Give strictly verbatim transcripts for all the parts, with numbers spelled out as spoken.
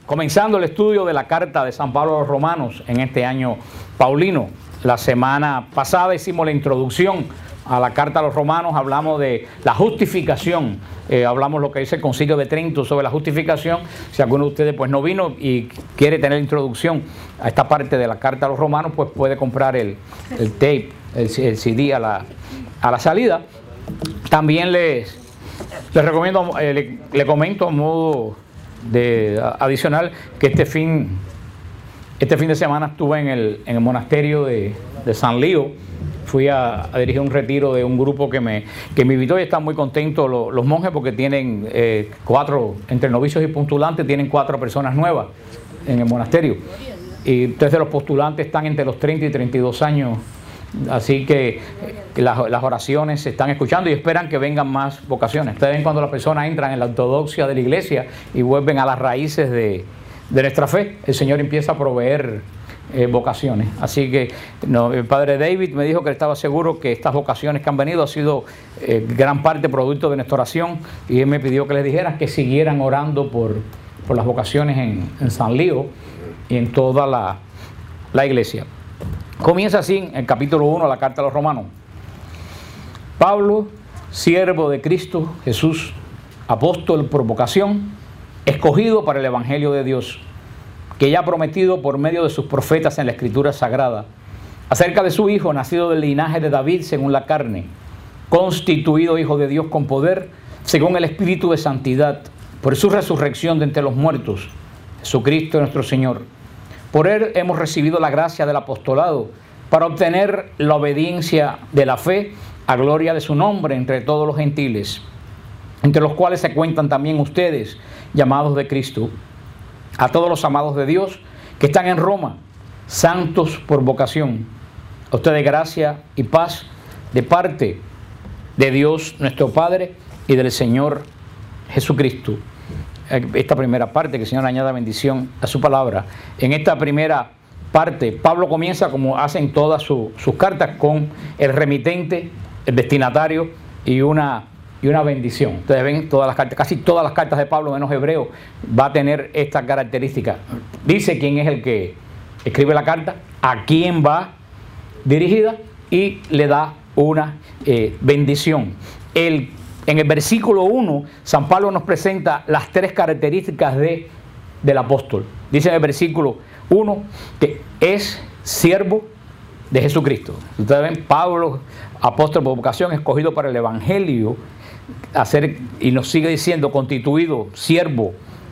comenzando el estudio de la carta de San Pablo a los Romanos en este año paulino. La semana pasada hicimos la introducción a la carta a los Romanos, hablamos de la justificación, eh, hablamos lo que dice el Concilio de Trento sobre la justificación. Si alguno de ustedes pues no vino y quiere tener introducción a esta parte de la carta a los Romanos, pues puede comprar el, el tape, el, el C D a la, a la salida. También les, les recomiendo, eh, le, le comento a modo de adicional que este fin este fin de semana estuve en el, en el monasterio de, de San Lío. Fui a, a dirigir un retiro de un grupo que me, que me invitó y están muy contentos los, los monjes porque tienen eh, cuatro, entre novicios y postulantes, tienen cuatro personas nuevas en el monasterio. Y tres de los postulantes están entre los treinta y treinta y dos años. Así que las, las oraciones se están escuchando y esperan que vengan más vocaciones. Ustedes ven cuando las personas entran en la ortodoxia de la iglesia y vuelven a las raíces de, de nuestra fe, el Señor empieza a proveer eh, vocaciones. Así que no, el padre David me dijo que estaba seguro que estas vocaciones que han venido ha sido eh, gran parte producto de nuestra oración, y él me pidió que les dijera que siguieran orando por, por las vocaciones en, en San Lío y en toda la, la iglesia. Comienza así en el capítulo uno de la carta a los Romanos. Pablo, siervo de Cristo Jesús, apóstol por vocación, escogido para el evangelio de Dios, que ya ha prometido por medio de sus profetas en la Escritura Sagrada, acerca de su Hijo, nacido del linaje de David según la carne, constituido Hijo de Dios con poder, según el Espíritu de santidad, por su resurrección de entre los muertos, Jesucristo nuestro Señor. Por él hemos recibido la gracia del apostolado para obtener la obediencia de la fe a gloria de su nombre entre todos los gentiles, entre los cuales se cuentan también ustedes, llamados de Cristo. A todos los amados de Dios que están en Roma, santos por vocación, a ustedes gracia y paz de parte de Dios nuestro Padre y del Señor Jesucristo. Esta primera parte, que el Señor añada bendición a su palabra. En esta primera parte, Pablo comienza, como hacen todas su, sus cartas, con el remitente, el destinatario y una, y una bendición. Ustedes ven todas las cartas, casi todas las cartas de Pablo, menos Hebreo, va a tener esta característica. Dice quién es el que escribe la carta, a quién va dirigida y le da una eh, bendición. El En el versículo uno, San Pablo nos presenta las tres características de, del apóstol. Dice en el versículo uno que es siervo de Jesucristo. Ustedes ven, Pablo, apóstol por vocación, escogido para el evangelio, hacer, y nos sigue diciendo, constituido siervo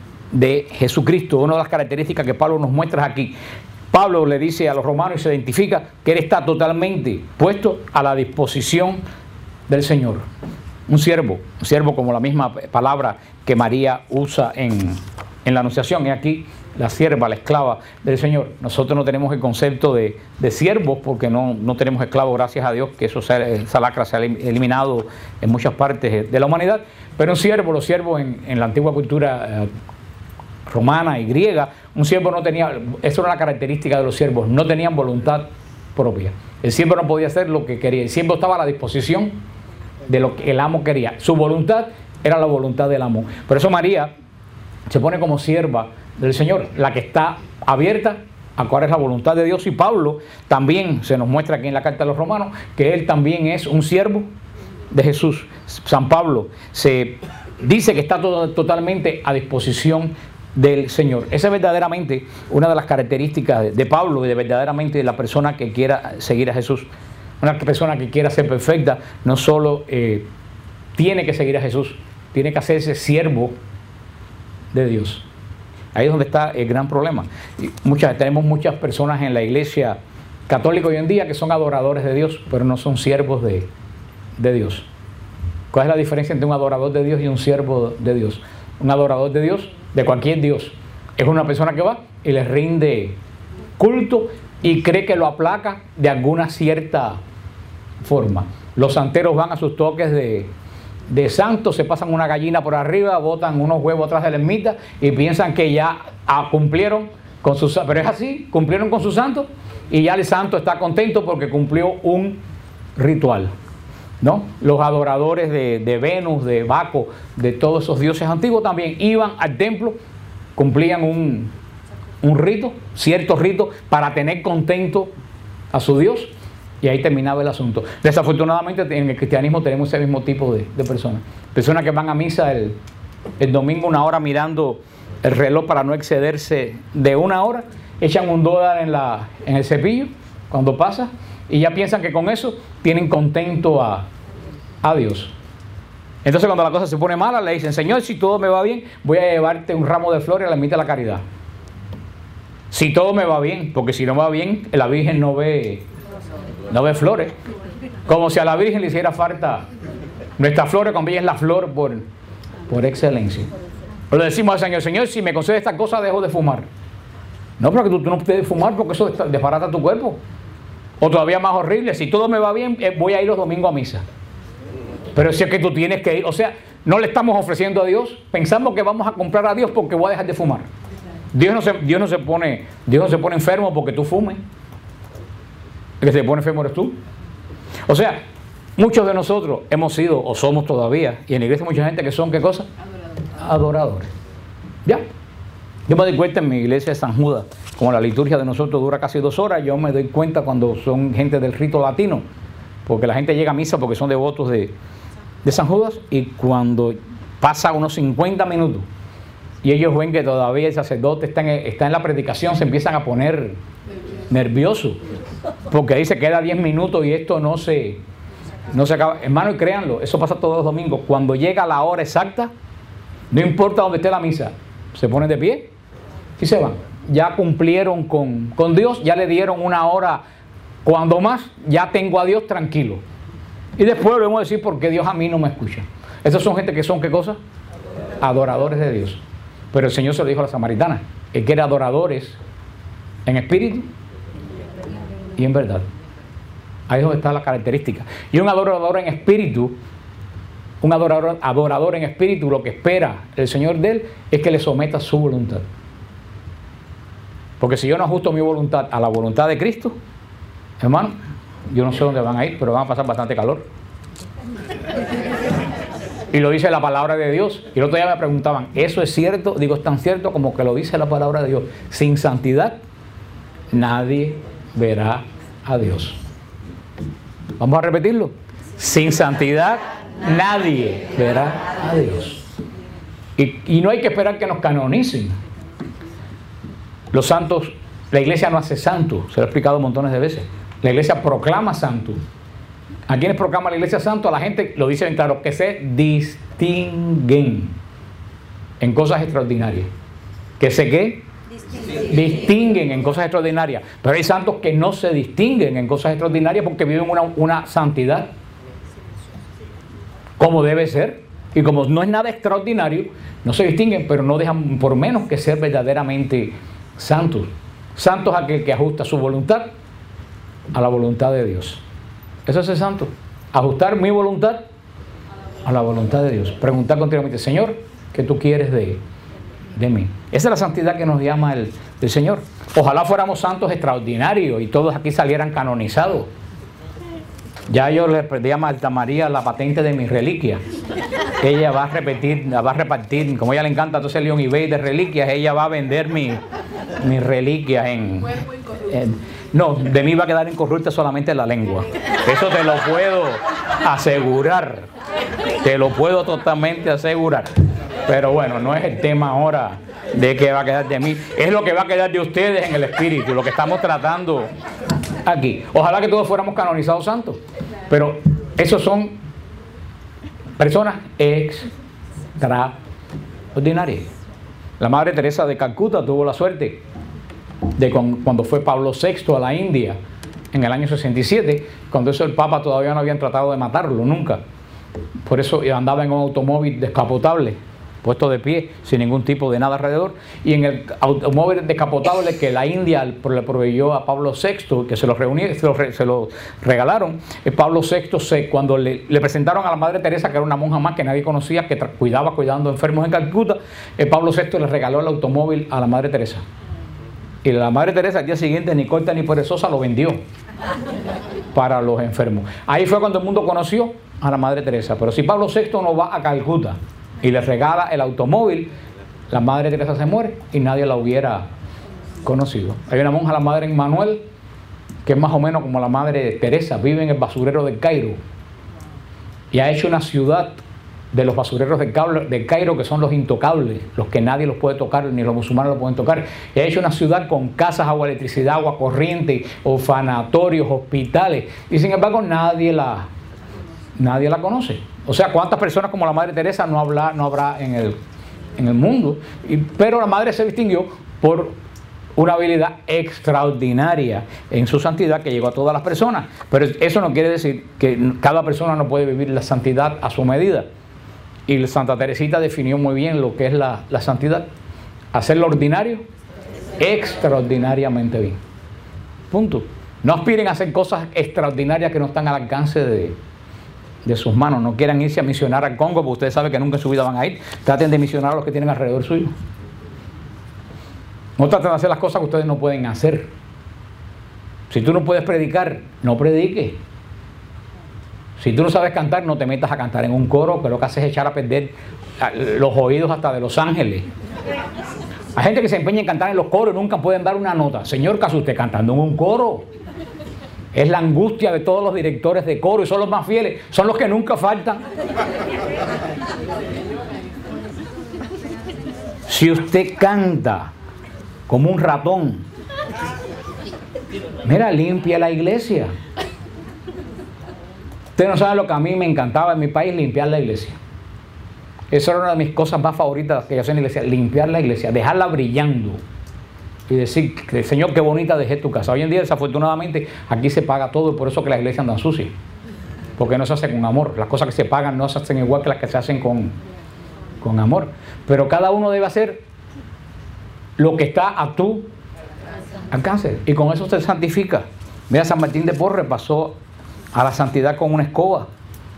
de Jesucristo. Una de las características que Pablo nos muestra aquí. Pablo le dice a los romanos y se identifica que él está totalmente puesto a la disposición del Señor. Un siervo, un siervo como la misma palabra que María usa en, en la Anunciación. Y aquí la sierva, la esclava del Señor. Nosotros no tenemos el concepto de, de siervos porque no, no tenemos esclavos, gracias a Dios, que eso se, esa lacra se ha eliminado en muchas partes de la humanidad. Pero un siervo, los siervos en, en la antigua cultura eh, romana y griega, un siervo no tenía, eso era una característica de los siervos, no tenían voluntad propia. El siervo no podía hacer lo que quería, el siervo estaba a la disposición de lo que el amo quería. Su voluntad era la voluntad del amo. Por eso María se pone como sierva del Señor, la que está abierta a cuál es la voluntad de Dios. Y Pablo también se nos muestra aquí en la carta de los Romanos que él también es un siervo de Jesús. San Pablo se dice que está todo, totalmente a disposición del Señor. Esa es verdaderamente una de las características de, de Pablo y de verdaderamente de la persona que quiera seguir a Jesús. Una persona que quiera ser perfecta no solo eh, tiene que seguir a Jesús, tiene que hacerse siervo de Dios. Ahí es donde está el gran problema. Y muchas, tenemos muchas personas en la iglesia católica hoy en día que son adoradores de Dios, pero no son siervos de, de Dios. ¿Cuál es la diferencia entre un adorador de Dios y un siervo de Dios? Un adorador de Dios, de cualquier Dios, es una persona que va y le rinde culto y cree que lo aplaca de alguna cierta forma. Los santeros van a sus toques de, de santos, se pasan una gallina por arriba, botan unos huevos atrás de la ermita y piensan que ya ah, cumplieron con sus... Pero es así, cumplieron con su santo y ya el santo está contento porque cumplió un ritual, ¿no? Los adoradores de, de Venus, de Baco, de todos esos dioses antiguos también iban al templo cumplían un, un rito, cierto rito, para tener contento a su Dios, y ahí terminaba el asunto. Desafortunadamente en el cristianismo tenemos ese mismo tipo de, de personas. Personas que van a misa el, el domingo una hora mirando el reloj para no excederse de una hora, echan un dólar en, la, en el cepillo cuando pasa, y ya piensan que con eso tienen contento a, a Dios. Entonces cuando la cosa se pone mala le dicen: Señor, si todo me va bien, voy a llevarte un ramo de flores a la mitad de la caridad. Si todo me va bien, porque si no va bien, la Virgen no ve, no ve flores. Como si a la Virgen le hiciera falta nuestras flores, cuando ella es la flor por, por excelencia. Pero le decimos al Señor: Señor, si me concede esta cosa, dejo de fumar. No, pero que tú, tú no puedes fumar porque eso desbarata tu cuerpo. O todavía más horrible, si todo me va bien, voy a ir los domingos a misa. Pero si es que tú tienes que ir, o sea, no le estamos ofreciendo a Dios, pensamos que vamos a comprar a Dios porque voy a dejar de fumar. Dios no se, Dios no se pone, Dios no se pone enfermo porque tú fumes. El que se pone enfermo eres tú. O sea, muchos de nosotros hemos sido o somos todavía, y en la iglesia hay mucha gente que son, ¿qué cosa? Adoradores. Adoradores. Ya. Yo me doy cuenta en mi iglesia de San Judas, como la liturgia de nosotros dura casi dos horas, yo me doy cuenta cuando son gente del rito latino, porque la gente llega a misa porque son devotos de, de San Judas, y cuando pasa unos cincuenta minutos y ellos ven que todavía el sacerdote está en, está en la predicación, se empiezan a poner nerviosos, porque ahí se queda diez minutos y esto no se, no se acaba. Hermano, y créanlo, eso pasa todos los domingos. Cuando llega la hora exacta, no importa dónde esté la misa, se ponen de pie y se van. Ya cumplieron con, con Dios, ya le dieron una hora, cuando más, ya tengo a Dios tranquilo. Y después volvemos a decir: porque Dios a mí no me escucha. Esas son gente que son, ¿qué cosa? Adoradores de Dios. Pero el Señor se lo dijo a la samaritana: Él quiere adoradores en espíritu y en verdad. Ahí es donde está la característica. Y un adorador en espíritu, un adorador, adorador en espíritu, lo que espera el Señor de él es que le someta su voluntad. Porque si yo no ajusto mi voluntad a la voluntad de Cristo, hermano, yo no sé dónde van a ir, pero van a pasar bastante calor. Y lo dice la palabra de Dios. Y el otro día me preguntaban: ¿eso es cierto? Digo, es tan cierto como que lo dice la palabra de Dios. Sin santidad nadie verá a Dios. Vamos a repetirlo. Sin santidad nadie verá a Dios. Y, y no hay que esperar que nos canonicen. Los santos, la iglesia no hace santos, se lo he explicado montones de veces. La iglesia proclama santos. ¿A quiénes proclama la iglesia santo? A la gente, lo dice bien claro, que se distinguen en cosas extraordinarias. ¿Que se qué? Distinguen. Distinguen en cosas extraordinarias. Pero hay santos que no se distinguen en cosas extraordinarias porque viven una, una santidad como debe ser. Y como no es nada extraordinario, no se distinguen, pero no dejan por menos que ser verdaderamente santos. Santos es aquel que ajusta su voluntad a la voluntad de Dios. Eso es ser santo. Ajustar mi voluntad a la voluntad de Dios. Preguntar continuamente: Señor, ¿qué tú quieres de, de mí? Esa es la santidad que nos llama el, el Señor. Ojalá fuéramos santos extraordinarios y todos aquí salieran canonizados. Ya yo le pedí a Marta María la patente de mis reliquias. Ella va a repetir, va a repartir, como a ella le encanta entonces el León eBay de reliquias, ella va a vender mi, mis reliquias en, en... No, de mí va a quedar incorrupta solamente la lengua. Eso te lo puedo asegurar. Te lo puedo totalmente asegurar. Pero bueno, no es el tema ahora de qué va a quedar de mí. Es lo que va a quedar de ustedes en el espíritu, lo que estamos tratando aquí. Ojalá que todos fuéramos canonizados santos. Pero esos son personas extraordinarias. La Madre Teresa de Calcuta tuvo la suerte de con, cuando fue Pablo sexto a la India en el año sesenta y siete, cuando eso el Papa todavía no habían tratado de matarlo, nunca. Por eso andaba en un automóvil descapotable, puesto de pie, sin ningún tipo de nada alrededor, y en el automóvil descapotable que la India le proveyó a Pablo sexto, que se lo, reuní, se lo, se lo regalaron, el Pablo sexto, se, cuando le, le presentaron a la Madre Teresa, que era una monja más que nadie conocía, que cuidaba cuidando enfermos en Calcuta, el Pablo sexto le regaló el automóvil a la Madre Teresa. Y la Madre Teresa al día siguiente, ni corta ni perezosa, lo vendió para los enfermos. Ahí fue cuando el mundo conoció a la Madre Teresa. Pero si Pablo sexto no va a Calcuta y le regala el automóvil, la Madre Teresa se muere y nadie la hubiera conocido. Hay una monja, la Madre Emmanuel, que es más o menos como la Madre Teresa, vive en el basurero del Cairo y ha hecho una ciudad de los basureros de Cairo, que son los intocables, los que nadie los puede tocar, ni los musulmanes los pueden tocar. Y ha hecho una ciudad con casas, agua, electricidad, agua corriente, orfanatorios, hospitales, y sin embargo nadie la, nadie la conoce. O sea, ¿cuántas personas como la Madre Teresa no habrá, no habrá en, el, en el mundo? Y, pero la Madre se distinguió por una habilidad extraordinaria en su santidad que llegó a todas las personas. Pero eso no quiere decir que cada persona no puede vivir la santidad a su medida. Y Santa Teresita definió muy bien lo que es la, la santidad. Hacer lo ordinario extraordinariamente bien. Punto. No aspiren a hacer cosas extraordinarias que no están al alcance de, de sus manos. No quieran irse a misionar al Congo, porque ustedes saben que nunca en su vida van a ir. Traten de misionar a los que tienen alrededor suyo. No traten de hacer las cosas que ustedes no pueden hacer. Si tú no puedes predicar, no prediques. Si tú no sabes cantar, no te metas a cantar en un coro, que lo que hace es echar a perder los oídos hasta de los ángeles. Hay gente que se empeña en cantar en los coros y nunca pueden dar una nota. Señor, ¿qué hace usted cantando en un coro? Es la angustia de todos los directores de coro y son los más fieles, son los que nunca faltan. Si usted canta como un ratón, mira, limpia la iglesia. Usted no sabe lo que a mí me encantaba en mi país, limpiar la iglesia. Esa era una de mis cosas más favoritas que yo hacía en la iglesia, limpiar la iglesia, dejarla brillando y decir, Señor, qué bonita dejé tu casa. Hoy en día, desafortunadamente, aquí se paga todo y por eso que las iglesias andan sucias, porque no se hace con amor. Las cosas que se pagan no se hacen igual que las que se hacen con, con amor. Pero cada uno debe hacer lo que está a tu alcance y con eso se santifica. Mira, San Martín de Porres pasó a la santidad con una escoba.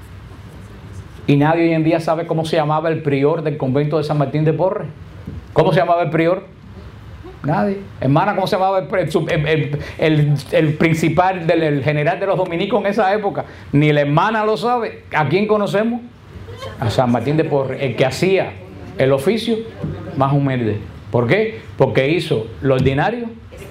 Y nadie hoy en día sabe cómo se llamaba el prior del convento de San Martín de Porres. ¿Cómo se llamaba el prior? Nadie. Hermana, ¿cómo se llamaba el, el, el, el, el principal, del, el general de los dominicos en esa época? Ni la hermana lo sabe. ¿A quién conocemos? A San Martín de Porres, el que hacía el oficio más humilde. ¿Por qué? Porque hizo lo ordinario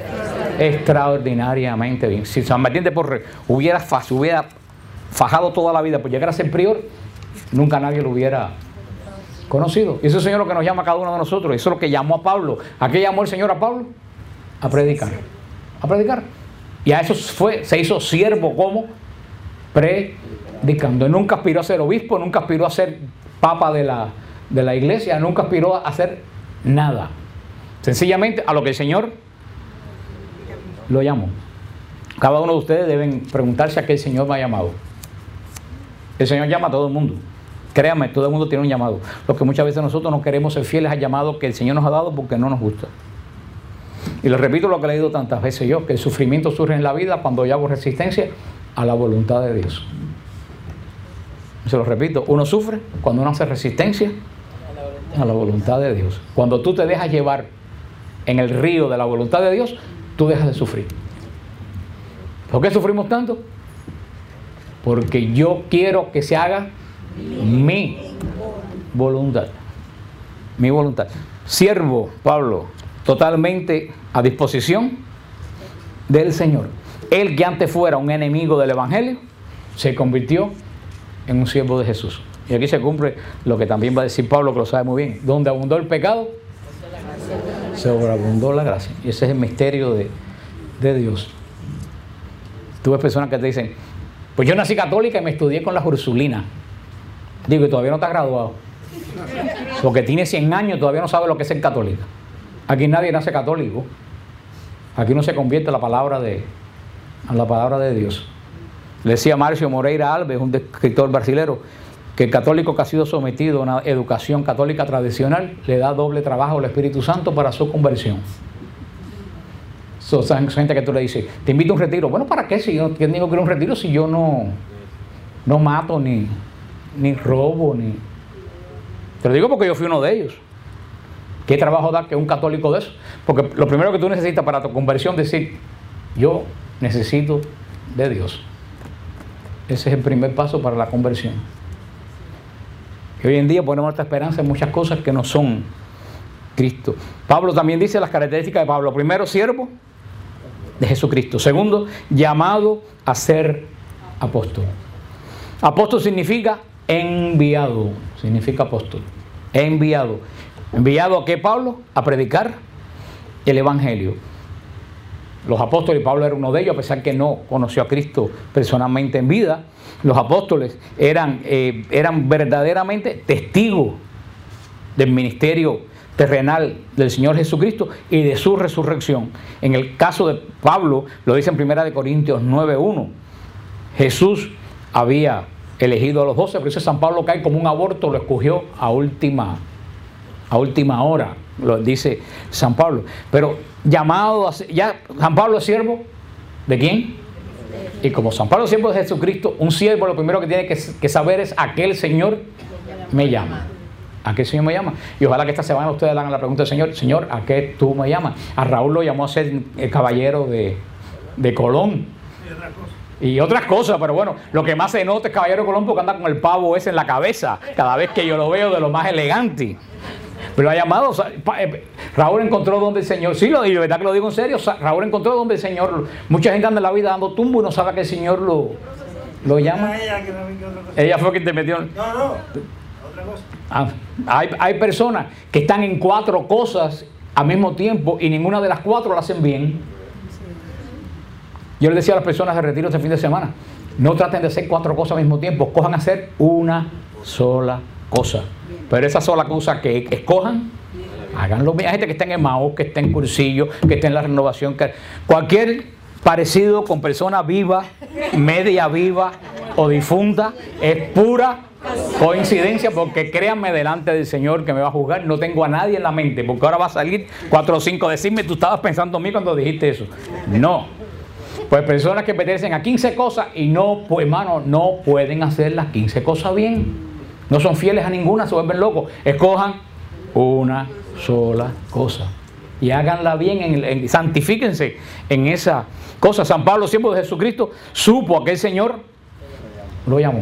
extraordinariamente bien. Si San Martín de Porres hubiera, hubiera fajado toda la vida por llegar a ser prior, nunca nadie lo hubiera conocido. Y eso es el Señor lo que nos llama a cada uno de nosotros. Eso es lo que llamó a Pablo. ¿A qué llamó el Señor a Pablo? A predicar. A predicar. Y a eso fue, se hizo siervo como predicando. Nunca aspiró a ser obispo, nunca aspiró a ser papa de la, de la iglesia, nunca aspiró a hacer nada. Sencillamente a lo que el Señor lo llamó. Cada uno de ustedes deben preguntarse a qué el Señor me ha llamado. El Señor llama a todo el mundo. Créanme, todo el mundo tiene un llamado. Lo que muchas veces nosotros no queremos ser fieles al llamado que el Señor nos ha dado porque no nos gusta. Y les repito lo que he leído tantas veces yo, que el sufrimiento surge en la vida cuando yo hago resistencia a la voluntad de Dios. Se lo repito, uno sufre cuando uno hace resistencia a la voluntad de Dios. Cuando tú te dejas llevar en el río de la voluntad de Dios, tú dejas de sufrir. ¿Por qué sufrimos tanto? Porque yo quiero que se haga mi voluntad. Mi voluntad. Siervo, Pablo, totalmente a disposición del Señor. Él que antes fuera un enemigo del Evangelio, se convirtió en un siervo de Jesús. Y aquí se cumple lo que también va a decir Pablo, que lo sabe muy bien. Donde abundó el pecado, sobreabundó la gracia. Y ese es el misterio de, de Dios. Tú ves personas que te dicen, pues yo nací católica y me estudié con las Ursulinas. Digo, y todavía no te has graduado. Porque tiene cien años y todavía no sabe lo que es ser católica. Aquí nadie nace católico. Aquí no se convierte a la palabra de, a la palabra de Dios. Le decía Márcio Moreira Alves, un escritor brasilero, que el católico que ha sido sometido a una educación católica tradicional le da doble trabajo al Espíritu Santo para su conversión. So, son gente que tú le dices, te invito a un retiro. Bueno, ¿para qué? Si yo digo que quiero un retiro, si yo no, no mato, ni, ni robo, ni... Te lo digo porque yo fui uno de ellos. ¿Qué trabajo da que un católico de eso? Porque lo primero que tú necesitas para tu conversión es decir, yo necesito de Dios. Ese es el primer paso para la conversión. Y hoy en día ponemos nuestra esperanza en muchas cosas que no son Cristo. Pablo también dice las características de Pablo. Primero, siervo de Jesucristo. Segundo, llamado a ser apóstol. Apóstol significa enviado. Significa apóstol. Enviado. ¿Enviado a qué, Pablo? A predicar el evangelio. Los apóstoles, Pablo era uno de ellos, a pesar que no conoció a Cristo personalmente en vida. Los apóstoles eran, eh, eran verdaderamente testigos del ministerio terrenal del Señor Jesucristo y de su resurrección. En el caso de Pablo, lo dice en primera de Corintios nueve uno, Jesús había elegido a los doce, pero ese San Pablo cae como un aborto, lo escogió a última, a última hora, lo dice San Pablo. Pero llamado, a, ya San Pablo es siervo, ¿de quién? Y como San Pablo es siervo de Jesucristo, un siervo lo primero que tiene que, que saber es: ¿a qué el Señor me llama? ¿A qué el Señor me llama? Y ojalá que esta semana ustedes le hagan la pregunta al Señor: Señor, ¿a qué tú me llamas? A Raúl lo llamó a ser el caballero de, de Colón. Y otras cosas, pero bueno, lo que más se nota es caballero de Colón porque anda con el pavo ese en la cabeza, cada vez que yo lo veo, de lo más elegante. Pero ha llamado, o sea, Raúl encontró donde el Señor, sí, lo, y de verdad que lo digo en serio, Raúl encontró donde el Señor, mucha gente anda en la vida dando tumbo y no sabe que el Señor lo, lo llama. Ella fue quien te metió. No, no, otra cosa. Ah, hay, hay personas que están en cuatro cosas al mismo tiempo y ninguna de las cuatro la hacen bien. Yo le decía a las personas de retiro este fin de semana: no traten de hacer cuatro cosas al mismo tiempo, cojan a hacer una sola cosa. Pero esa sola cosa que escojan, háganlo bien. Hay gente que está en Emaús, que está en Cursillo, que está en la Renovación, que cualquier parecido con persona viva, media viva o difunta es pura coincidencia, porque créanme delante del Señor que me va a juzgar, no tengo a nadie en la mente, porque ahora va a salir cuatro o cinco a decirme: tú estabas pensando en mí cuando dijiste eso. No. Pues personas que pertenecen a quince cosas y no, pues hermano, no pueden hacer las quince cosas bien. No son fieles a ninguna, se vuelven locos. Escojan una sola cosa y háganla bien, en, en, santifíquense en esa cosa. San Pablo, siervo de Jesucristo, supo a que el Señor lo llamó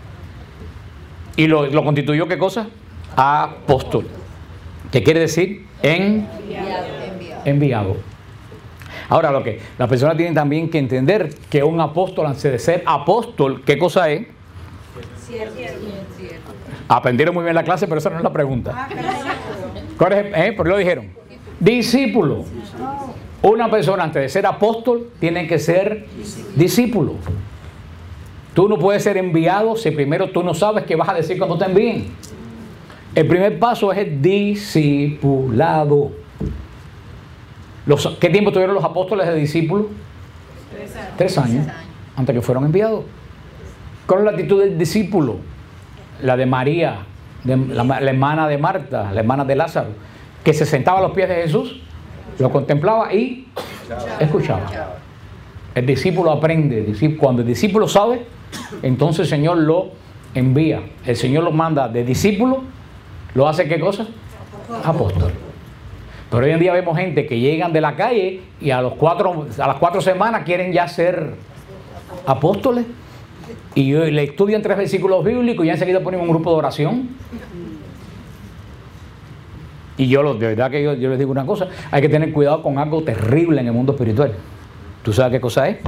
y lo, lo constituyó, ¿qué cosa? Apóstol. ¿Qué quiere decir? En, enviado. enviado. Ahora, lo que las personas tienen también que entender que un apóstol, antes de ser apóstol, ¿qué cosa es? Cierto. Aprendieron muy bien la clase, pero esa no es la pregunta. ¿Cuál es? ¿Eh? ¿Por qué lo dijeron? Discípulo. Una persona, antes de ser apóstol, tiene que ser discípulo. Tú no puedes ser enviado si primero tú no sabes qué vas a decir cuando te envíen. El primer paso es el discipulado. Los, ¿Qué tiempo tuvieron los apóstoles de discípulos? Tres años. Tres años, antes que fueron enviados. ¿Cuál es la actitud del discípulo? La de María, de, la, la hermana de Marta, la hermana de Lázaro, que se sentaba a los pies de Jesús, lo contemplaba y escuchaba. El discípulo aprende. Cuando el discípulo sabe, entonces el Señor lo envía. El Señor lo manda de discípulo, lo hace ¿qué cosa? Apóstol. Pero hoy en día vemos gente que llegan de la calle y a, los cuatro, a las cuatro semanas quieren ya ser apóstoles. Y le estudian tres versículos bíblicos y ya enseguida ponen un grupo de oración. Y yo, de verdad que yo, yo les digo una cosa: hay que tener cuidado con algo terrible en el mundo espiritual. ¿Tú sabes qué cosa es?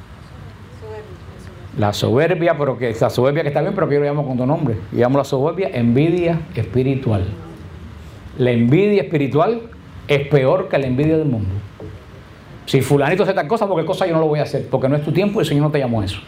La soberbia, pero que la soberbia que está bien, pero que yo lo llamo con otro nombre. Yo llamo la soberbia envidia espiritual. La envidia espiritual es peor que la envidia del mundo. Si fulanito hace tal cosa, porque cosa yo no lo voy a hacer, porque no es tu tiempo y el Señor no te llamó a eso.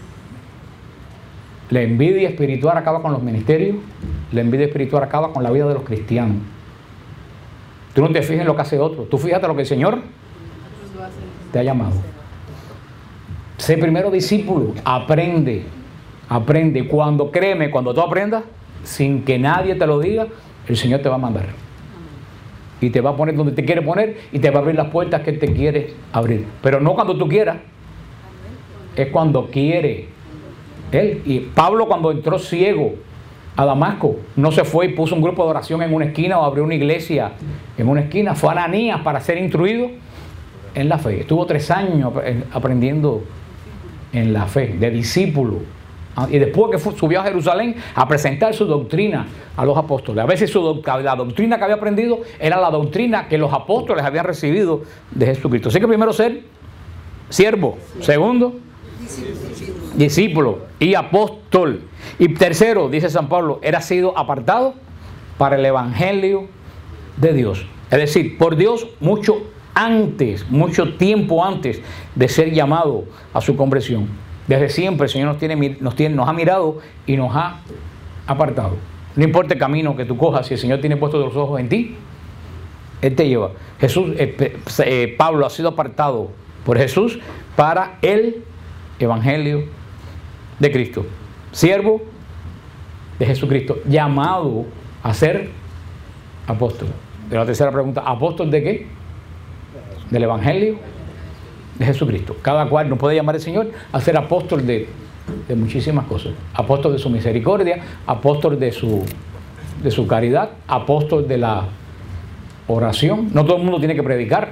La envidia espiritual acaba con los ministerios. La envidia espiritual acaba con la vida de los cristianos. Tú no te fijas en lo que hace otro. Tú fíjate lo que el Señor te ha llamado. Sé primero discípulo. Aprende. Aprende. Cuando, créeme, cuando tú aprendas, sin que nadie te lo diga, el Señor te va a mandar. Y te va a poner donde te quiere poner y te va a abrir las puertas que Él te quiere abrir. Pero no cuando tú quieras. Es cuando quiere Él. Y Pablo, cuando entró ciego a Damasco, no se fue y puso un grupo de oración en una esquina o abrió una iglesia en una esquina. Fue a Ananías para ser instruido en la fe. Estuvo tres años aprendiendo en la fe, de discípulo Y después que fue, subió a Jerusalén a presentar su doctrina a los apóstoles. A veces su, la doctrina que había aprendido era la doctrina que los apóstoles habían recibido de Jesucristo. Así que primero ser siervo. Segundo, discípulo. discípulo y apóstol. Y tercero, dice San Pablo, era sido apartado para el evangelio de Dios. Es decir, por Dios mucho antes, mucho tiempo antes de ser llamado a su conversión. Desde siempre el Señor nos, tiene, nos, tiene, nos ha mirado y nos ha apartado. No importa el camino que tú cojas, si el Señor tiene puestos los ojos en ti, Él te lleva. Jesús, eh, eh, Pablo ha sido apartado por Jesús para el evangelio de Cristo. Siervo de Jesucristo, llamado a ser apóstol. De la tercera pregunta, ¿apóstol de qué? Del evangelio de Jesucristo. Cada cual nos puede llamar el Señor a ser apóstol de, de muchísimas cosas. Apóstol de su misericordia, apóstol de su, de su caridad, apóstol de la oración. No todo el mundo tiene que predicar.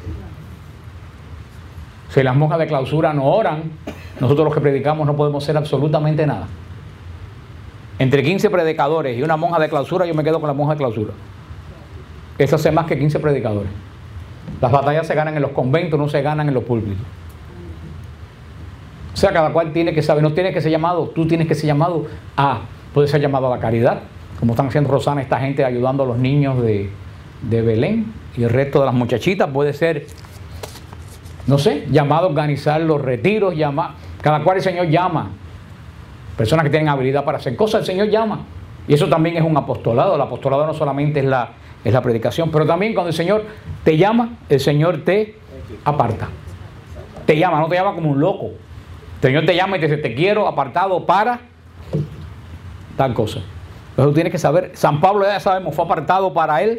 Si las monjas de clausura no oran, nosotros los que predicamos no podemos hacer absolutamente nada. Entre quince predicadores y una monja de clausura, yo me quedo con la monja de clausura. Eso hace más que quince predicadores. Las batallas se ganan en los conventos, no se ganan en los púlpitos. O sea, cada cual tiene que saber, no tiene que ser llamado, tú tienes que ser llamado a, puede ser llamado a la caridad, como están haciendo Rosana, esta gente ayudando a los niños de, de Belén y el resto de las muchachitas. Puede ser, no sé, llamado a organizar los retiros, llama, cada cual el Señor llama. Personas que tienen habilidad para hacer cosas, el Señor llama. Y eso también es un apostolado. El apostolado no solamente es la, es la predicación, pero también cuando el Señor te llama, el Señor te aparta. Te llama, no te llama como un loco. El Señor te llama y te dice, te quiero apartado para tal cosa. Pero tú tienes que saber, San Pablo ya sabemos, fue apartado para el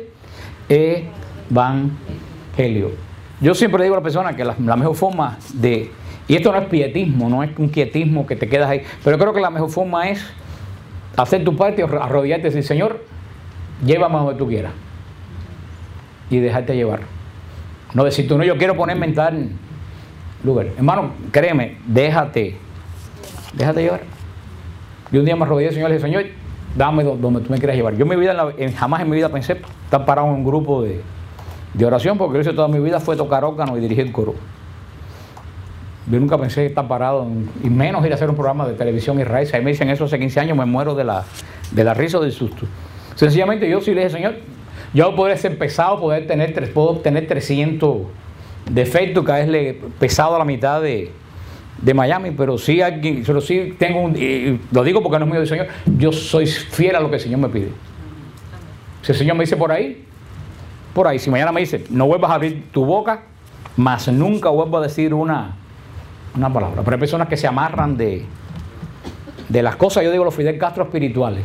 evangelio. Yo siempre le digo a la persona que la, la mejor forma de, y esto no es pietismo, no es un quietismo que te quedas ahí, pero creo que la mejor forma es hacer tu parte, arrodillarte y decir, Señor, llévame a donde tú quieras. Y dejarte llevar. No decir tú, no, yo quiero ponerme en tal lugar. Hermano, créeme, déjate, déjate llevar. Yo un día me arrodillé al Señor y le dije, Señor, dame donde tú me quieras llevar. Yo en mi vida, en la, en, jamás en mi vida pensé estar parado en un grupo de, de oración, porque yo hice toda mi vida fue tocar órgano y dirigir coro. Yo nunca pensé estar parado, en, y menos ir a hacer un programa de televisión y raíz. Ahí me dicen eso hace quince años, me muero de la, de la risa o del susto. Sencillamente yo sí le dije, Señor, yo podré ser pesado, poder tener, puedo tener trescientos defectos, caerle pesado a la mitad de, de Miami, pero sí, alguien, pero sí tengo un, y lo digo porque no es mío del Señor, yo soy fiel a lo que el Señor me pide. Si el Señor me dice por ahí, por ahí. Si mañana me dice, no vuelvas a abrir tu boca, más nunca vuelvo a decir una, una palabra. Pero hay personas que se amarran de, de las cosas, yo digo los Fidel Castro espirituales.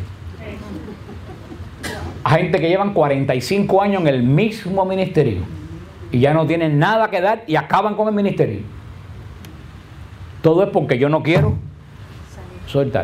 Hay gente que llevan cuarenta y cinco años en el mismo ministerio y ya no tienen nada que dar y acaban con el ministerio. Todo es porque yo no quiero soltar.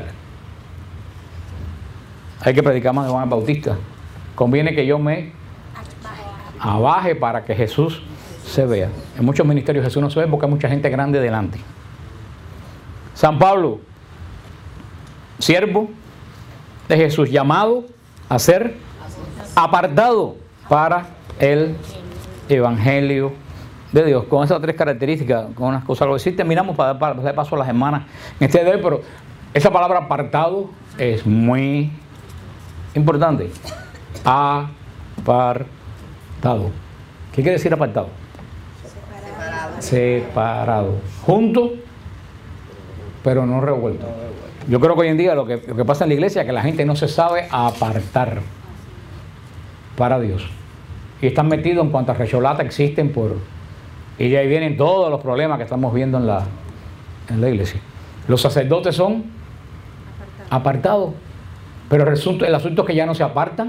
Hay que predicar más de Juan el Bautista. Conviene que yo me abaje para que Jesús se vea. En muchos ministerios Jesús no se ve porque hay mucha gente grande delante. San Pablo, siervo de Jesús, llamado a ser apartado para el evangelio de Dios. Con esas tres características, con unas cosas, lo decir, terminamos para dar, para dar paso a las hermanas en este día de hoy, pero esa palabra apartado es muy importante. Apartado. ¿Qué quiere decir apartado? Separado. Separado. Junto, pero no revuelto. Yo creo que hoy en día lo que, lo que pasa en la iglesia es que la gente no se sabe apartar para Dios. Y están metidos en cuantas recholatas existen por... Y de ahí vienen todos los problemas que estamos viendo en la, en la iglesia. Los sacerdotes son apartados. Pero el asunto, el asunto es que ya no se apartan.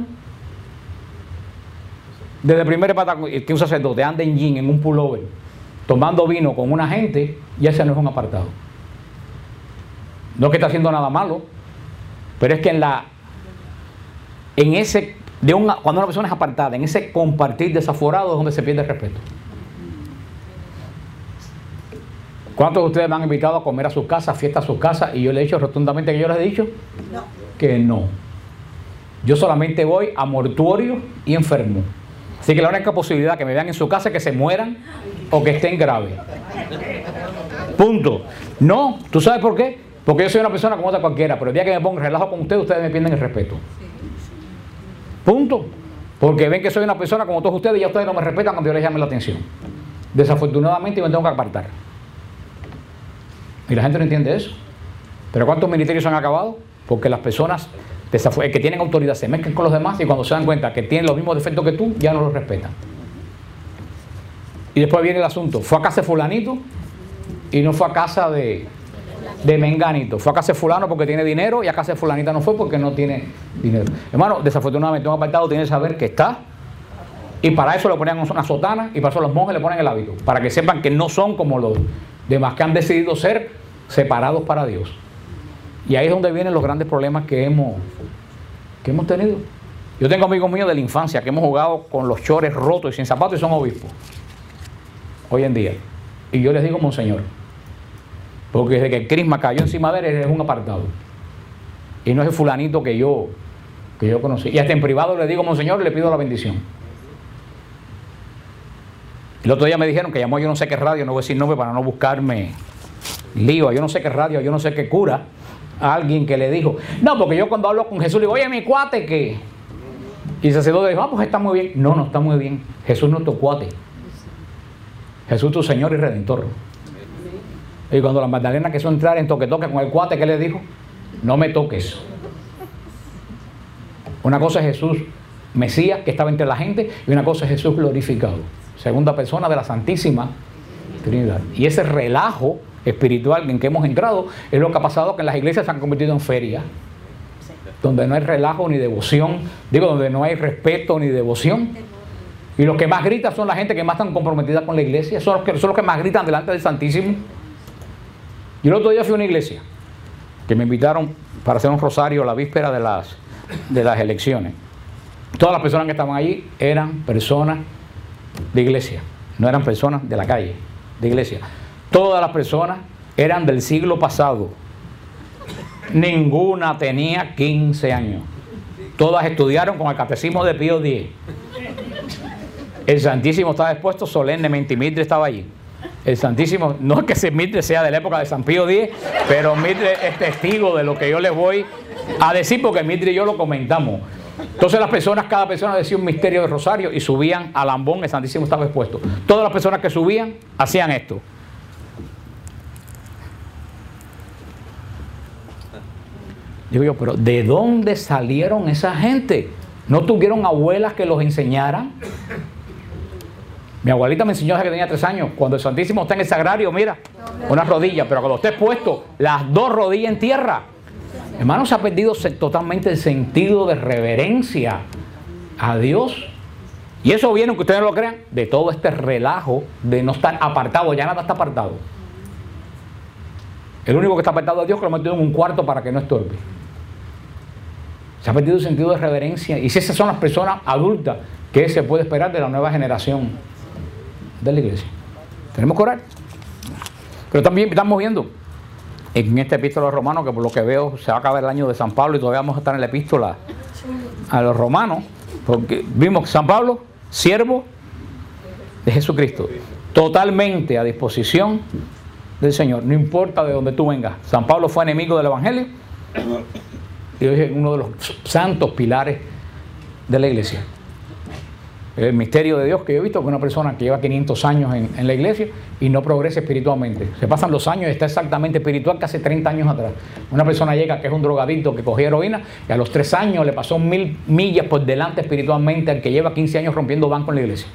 Desde el primer pata que un sacerdote anda en jean, en un pullover, tomando vino con una gente, ya ese no es un apartado. No es que está haciendo nada malo, pero es que en la en ese de una, cuando una persona es apartada, en ese compartir desaforado es donde se pierde el respeto. ¿Cuántos de ustedes me han invitado a comer a sus casas, fiesta a sus casas? Y yo les he dicho rotundamente que yo les he dicho no. Que no. Yo solamente voy a mortuorio y enfermo. Así que la única posibilidad que me vean en su casa es que se mueran o que estén graves. Punto. No, ¿tú sabes por qué? Porque yo soy una persona como otra cualquiera, pero el día que me pongo en relajo con ustedes, ustedes me pierden el respeto. Punto. Porque ven que soy una persona como todos ustedes y ya ustedes no me respetan cuando yo les llame la atención. Desafortunadamente yo me tengo que apartar. Y la gente no entiende eso. Pero ¿cuántos ministerios se han acabado? Porque las personas que tienen autoridad se mezclan con los demás y cuando se dan cuenta que tienen los mismos defectos que tú, ya no los respetan. Y después viene el asunto. Fue a casa de fulanito y no fue a casa de, de menganito. Fue a casa de fulano porque tiene dinero y a casa de fulanita no fue porque no tiene dinero. Hermano, desafortunadamente un apartado tiene que saber que está. Y para eso le ponen una sotana y para eso los monjes le ponen el hábito. Para que sepan que no son como los demás que han decidido ser separados para Dios. Y ahí es donde vienen los grandes problemas que hemos, que hemos tenido. Yo tengo amigos míos de la infancia que hemos jugado con los chores rotos y sin zapatos y son obispos. Hoy en día. Y yo les digo monseñor. Porque desde que el crisma cayó encima de él es un apartado. Y no es el fulanito que yo, que yo conocí. Y hasta en privado le digo monseñor y le pido la bendición. El otro día me dijeron que llamó yo no sé qué radio, no voy a decir nombre para no buscarme lío, yo no sé qué radio, yo no sé qué cura, a alguien que le dijo, no, porque yo cuando hablo con Jesús le digo, oye, mi cuate, ¿qué? Y el sacerdote dijo, ah, pues está muy bien. No, no está muy bien. Jesús no es tu cuate. Jesús tu Señor y Redentor. Y cuando la Magdalena quiso entrar en toque toque con el cuate, ¿qué le dijo? No me toques. Una cosa es Jesús Mesías que estaba entre la gente y una cosa es Jesús glorificado, segunda persona de la Santísima Trinidad. Y ese relajo espiritual en que hemos entrado es lo que ha pasado, que las iglesias se han convertido en ferias, donde no hay relajo ni devoción, digo, donde no hay respeto ni devoción. Y los que más gritan son la gente que más están comprometidas con la iglesia, son los que, son los que más gritan delante del Santísimo. Y el otro día fui a una iglesia que me invitaron para hacer un rosario la víspera de las, de las elecciones. Todas las personas que estaban allí eran personas de iglesia, no eran personas de la calle, de iglesia. Todas las personas eran del siglo pasado. Ninguna tenía quince años. Todas estudiaron con el catecismo de Pío X. El Santísimo estaba expuesto solemnemente y Mildred estaba allí. El Santísimo, no es que ese Mildred sea de la época de San Pío X, pero Mildred es testigo de lo que yo les voy a decir porque Mildred y yo lo comentamos. Entonces las personas, cada persona decía un misterio de rosario y subían al ambón, el Santísimo estaba expuesto. Todas las personas que subían hacían esto. Digo yo, pero ¿de dónde salieron esa gente? ¿No tuvieron abuelas que los enseñaran? Mi abuelita me enseñó desde que tenía tres años. Cuando el Santísimo está en el sagrario, mira, una rodilla, pero cuando esté puesto, las dos rodillas en tierra. Hermano, se ha perdido totalmente el sentido de reverencia a Dios. Y eso viene, aunque ustedes no lo crean, de todo este relajo de no estar apartado. Ya nada está apartado. El único que está apartado a Dios, que lo ha metido en un cuarto para que no estorbe. Se ha perdido el sentido de reverencia. Y si esas son las personas adultas, ¿qué se puede esperar de la nueva generación de la iglesia? Tenemos que orar. Pero también estamos viendo en esta epístola a los romanos, que por lo que veo se va a acabar el año de San Pablo y todavía vamos a estar en la epístola a los romanos, porque vimos que San Pablo, siervo de Jesucristo, totalmente a disposición del Señor, no importa de dónde tú vengas. San Pablo fue enemigo del Evangelio y es uno de los santos pilares de la iglesia. El misterio de Dios que yo he visto que una persona que lleva quinientos años en, en la iglesia y no progresa espiritualmente. Se pasan los años y está exactamente espiritual que hace treinta años atrás. Una persona llega que es un drogadicto que cogía heroína y a los tres años le pasó mil millas por delante espiritualmente al que lleva quince años rompiendo banco en la iglesia.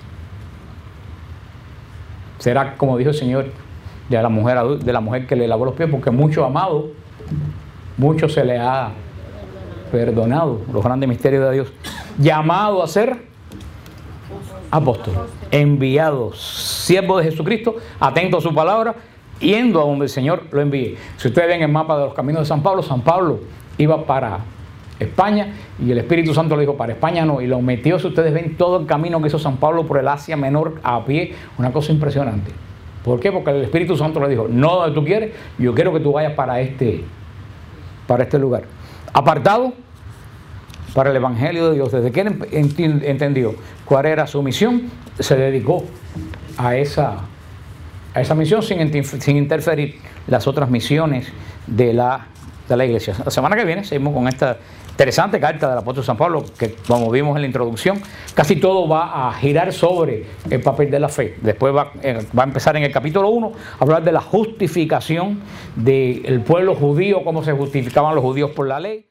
Será como dijo el Señor de la mujer, de la mujer que le lavó los pies, porque mucho amado, mucho se le ha perdonado. Los grandes misterios de Dios. Llamado a ser apóstol, enviado, siervo de Jesucristo, atento a su palabra, yendo a donde el Señor lo envíe. Si ustedes ven el mapa de los caminos de San Pablo, San Pablo iba para España y el Espíritu Santo le dijo, para España no, y lo metió. Si ustedes ven todo el camino que hizo San Pablo por el Asia Menor a pie, una cosa impresionante. ¿Por qué? Porque el Espíritu Santo le dijo, no donde tú quieres, yo quiero que tú vayas para este, para este lugar. Apartado para el Evangelio de Dios. Desde que él entendió cuál era su misión, se dedicó a esa, a esa misión sin, sin interferir las otras misiones de la, de la iglesia. La semana que viene seguimos con esta interesante carta del apóstol San Pablo, que como vimos en la introducción, casi todo va a girar sobre el papel de la fe. Después va, eh, va a empezar en el capítulo uno a hablar de la justificación del pueblo judío, cómo se justificaban los judíos por la ley.